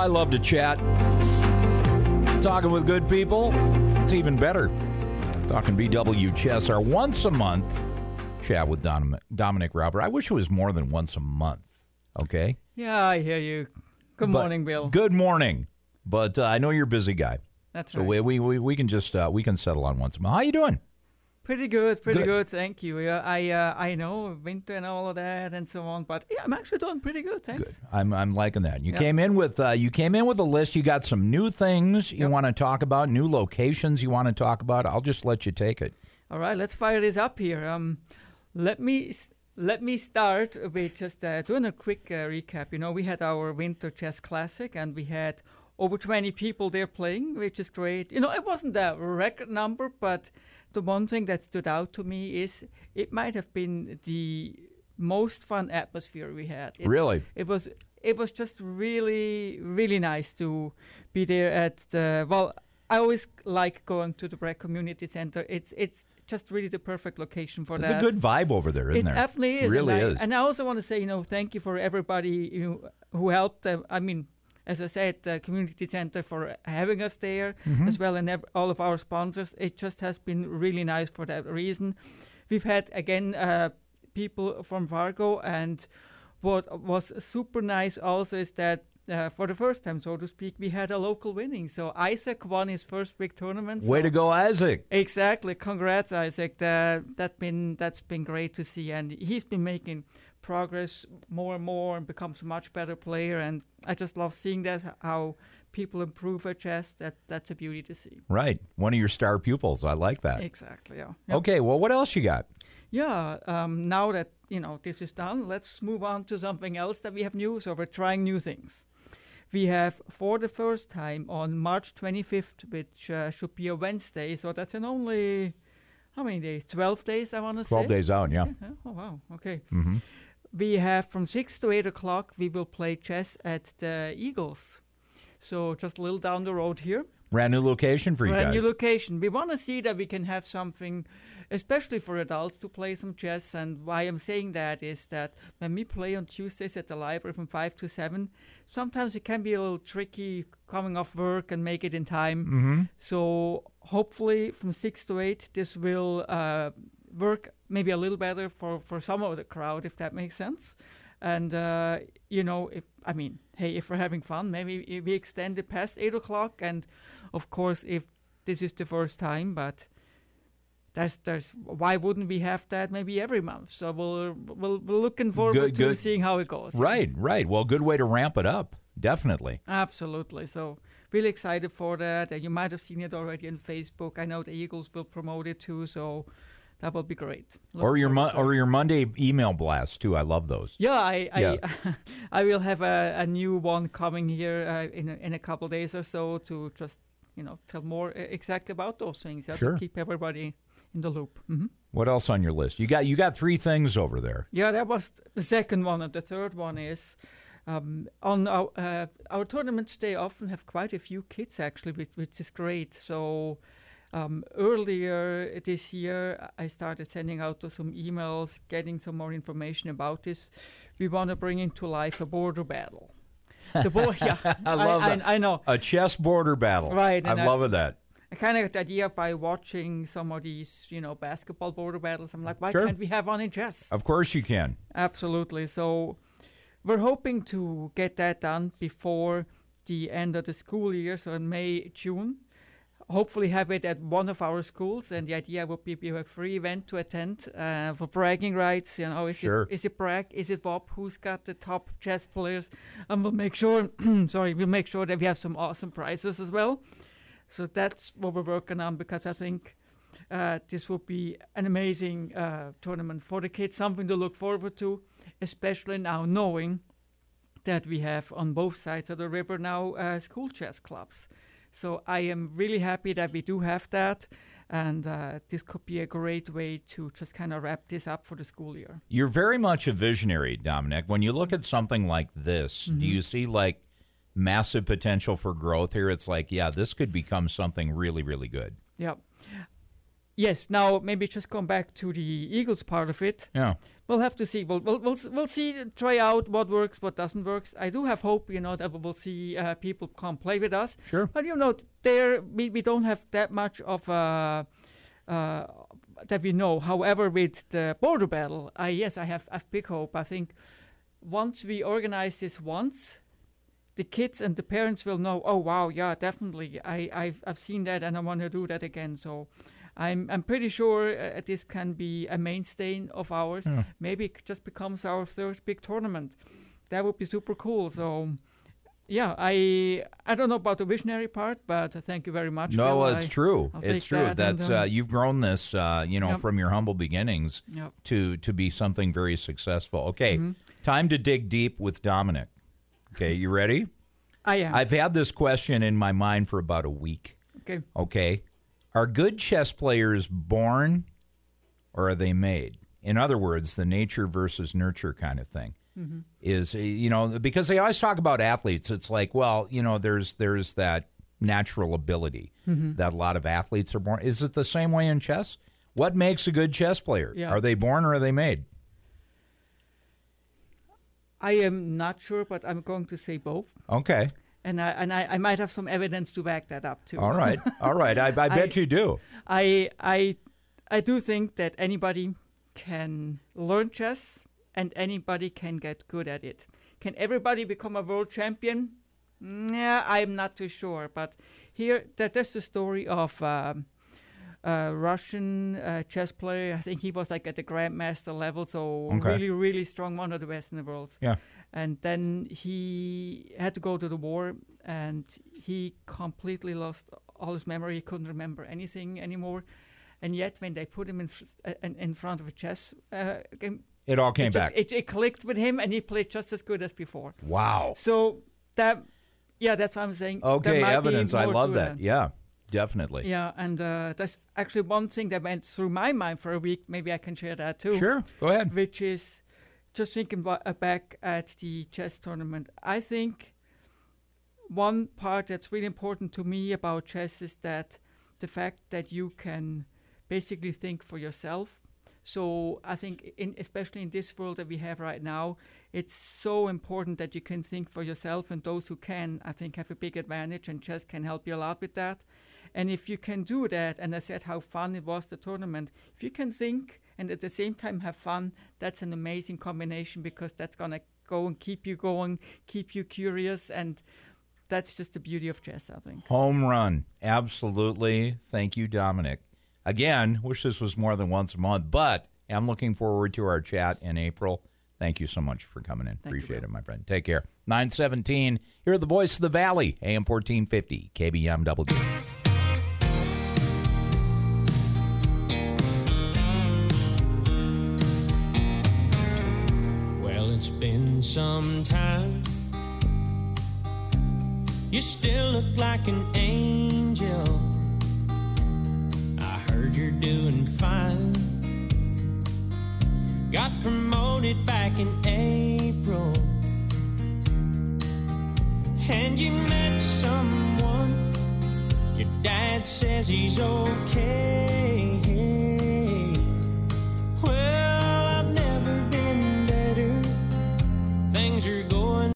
I love to chat. Talking with good people, it's even better. Talking BW Chess, our once a month chat with Dominic Robert. I wish it was more than once a month, okay? Yeah, I hear you. Good morning, Bill. Good morning. But I know you're a busy guy. That's right. So we can just we can settle on once a month. How you doing? Pretty good, thank you. Yeah, I know winter and all of that and so on, but yeah, I'm actually doing pretty good, thanks. Good. I'm liking that. You came in with a list. You got some new things you want to talk about, new locations you want to talk about. I'll just let you take it. All right, let's fire this up here. Let me start with just doing a quick recap. You know, we had our Winter Chess Classic, and we had over 20 people there playing, which is great. You know, it wasn't a record number, but the one thing that stood out to me is it might have been the most fun atmosphere we had. Really? It was just really, really nice to be there at the, well, I always like going to the Bragg Community Center. It's just really the perfect location for that. It's a good vibe over there, isn't there? It definitely is. It really is. And I also want to say, thank you for everybody who helped. As I said, the community center for having us there, as well, and all of our sponsors. It just has been really nice for that reason. We've had, again, people from Fargo, and what was super nice also is that for the first time, so to speak, we had a local winning. So Isaac won his first big tournament. Way to go, Isaac. Exactly. Congrats, Isaac. That's been great to see, and he's been making progress more and more and becomes a much better player, and I just love seeing that, how people improve at chess. That's a beauty to see. Right. One of your star pupils. I like that. Exactly, yeah. Yep. Okay, well, what else you got? Yeah, now that, this is done, let's move on to something else that we have new. So we're trying new things. We have, for the first time, on March 25th, which should be a Wednesday, so that's in only, how many days? 12 days, I want to say? 12 days out, yeah. Oh, wow, okay. Mm-hmm. We have from 6 to 8 o'clock, we will play chess at the Eagles. So just a little down the road here. Brand new location for you guys. Brand new location. We want to see that we can have something, especially for adults, to play some chess. And why I'm saying that is that when we play on Tuesdays at the library from 5 to 7, sometimes it can be a little tricky coming off work and make it in time. Mm-hmm. So hopefully from 6 to 8, this will work maybe a little better for some of the crowd, if that makes sense. And, if we're having fun, maybe we extend it past 8 o'clock. And, of course, if this is the first time, but there's why wouldn't we have that maybe every month? So we're looking forward to seeing how it goes. Right. Well, good way to ramp it up. Definitely. Absolutely. So really excited for that. And you might have seen it already on Facebook. I know the Eagles will promote it too, so that will be great. Or your Monday email blast too. I love those. Yeah, I will have a new one coming here in a couple of days or so to just tell more exactly about those things. Sure. To keep everybody in the loop. Mm-hmm. What else on your list? You got 3 things over there. Yeah, that was the second one, and the third one is on our tournaments. They often have quite a few kids actually, which is great. So. Earlier this year, I started sending out some emails, getting some more information about this. We want to bring into life a border battle. I love that. I know. A chess border battle. Right. I'm loving that. I kind of got the idea by watching some of these, basketball border battles. I'm like, why can't we have one in chess? Of course you can. Absolutely. So we're hoping to get that done before the end of the school year, so in May, June. Hopefully have it at one of our schools, and the idea would be a free event to attend for bragging rights. Is it Bragg? Is it Bob? Who's got the top chess players? And we'll make sure. We'll make sure that we have some awesome prizes as well. So that's what we're working on, because I think this will be an amazing tournament for the kids, something to look forward to, especially now knowing that we have on both sides of the river now school chess clubs. So I am really happy that we do have that, and this could be a great way to just kind of wrap this up for the school year. You're very much a visionary, Dominic. When you look at something like this, do you see massive potential for growth here? It's this could become something really, really good. Yeah. Yes. Now, maybe just come back to the Eagles part of it. Yeah. we'll have to see. We'll see, try out what works, what doesn't work. I do have hope, that we will see people come play with us. Sure. But we don't have that much of that we know. However, with the border battle, I have big hope. I think once we organize this the kids and the parents will know, oh wow, yeah, definitely. I've seen that and I want to do that again. So I'm pretty sure this can be a mainstay of ours. Yeah. Maybe it just becomes our third big tournament. That would be super cool. So yeah, I don't know about the visionary part, but thank you very much. No, Bill. it's true. It's true. That's you've grown this, Yep. from your humble beginnings Yep. to be something very successful. Okay, time to dig deep with Dominic. Okay, you ready? I am. I've had this question in my mind for about a week. Okay. Are good chess players born or are they made? In other words, the nature versus nurture kind of thing. Is, because they always talk about athletes. It's like, well, there's that natural ability that a lot of athletes are born. Is it the same way in chess? What makes a good chess player? Yeah. Are they born or are they made? I am not sure, but I'm going to say both. Okay. And I might have some evidence to back that up too. All right. I bet you do. I do think that anybody can learn chess and anybody can get good at it. Can everybody become a world champion? Yeah, I'm not too sure. But here, that's the story of a Russian chess player. I think he was like at the grandmaster level, so really, really strong, one of the best in the world. Yeah. And then he had to go to the war, and he completely lost all his memory. He couldn't remember anything anymore. And yet, when they put him in front of a chess game, it all came back. It clicked with him, and he played just as good as before. Wow. So that's what I'm saying. Okay, evidence. I love that. Yeah, definitely. Yeah, and that's actually one thing that went through my mind for a week. Maybe I can share that too. Sure, go ahead. Which is just thinking back at the chess tournament. I think one part that's really important to me about chess is that the fact that you can basically think for yourself. So I think, especially in this world that we have right now, it's so important that you can think for yourself, and those who can, I think, have a big advantage, and chess can help you a lot with that. And if you can do that, and I said how fun it was, the tournament, if you can think and at the same time have fun, that's an amazing combination, because that's going to go and keep you going, keep you curious, and that's just the beauty of chess, I think. Home run. Absolutely. Thank you, Dominic. Again, wish this was more than once a month, but I'm looking forward to our chat in April. Thank you so much for coming in. Appreciate it, my friend. Take care. 9:17, here are the Voice of the Valley, AM 1450, KBMW. Well, it's been some time. You still look like an angel. You're doing fine. Got promoted back in April, and you met someone. Your dad says he's okay.